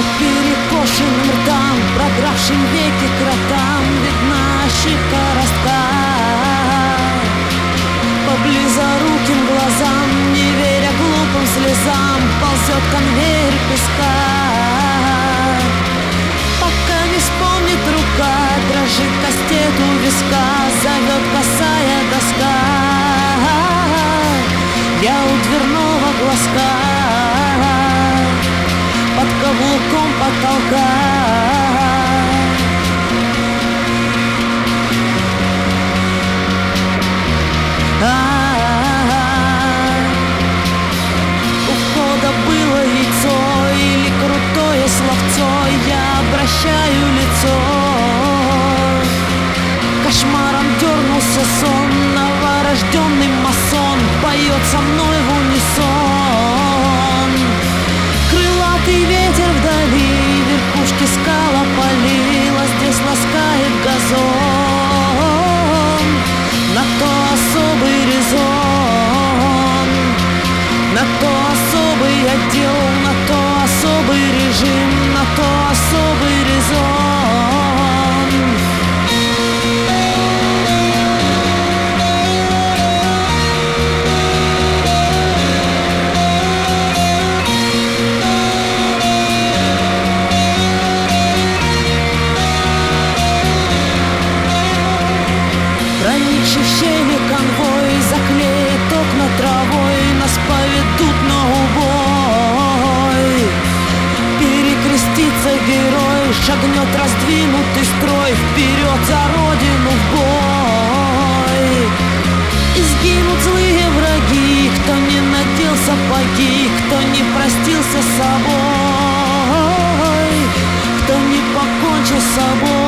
перекошенным ртам, програвшим веки кротам видна ошибка ростка. По близоруким глазам, не веря глупым слезам, ползет конвейер песка. Пока не вспомнит рука, дрожит кастет у виска, зовет косая доска. Я у дверного глазка, под каблуком потолка. У входа было яйцо или крутое словцо, я обращаю лицо. Кошмаром дернулся сон, новорожденный масон поет со мной в унисон. Крылатый ветер вдали, верхушки скал опалил, а здесь ласкает газон. На то особый резон, на то особый отдел, на то особый режим, на то особый резон. Проникший в щели конвой заклеит окна травой, нас поведут на убой. Перекрестится герой, шагнет раздвинутый строй, вперед за родину в бой. И сгинут злые враги, кто не надел сапоги, кто не простился с собой, кто не покончил с собой.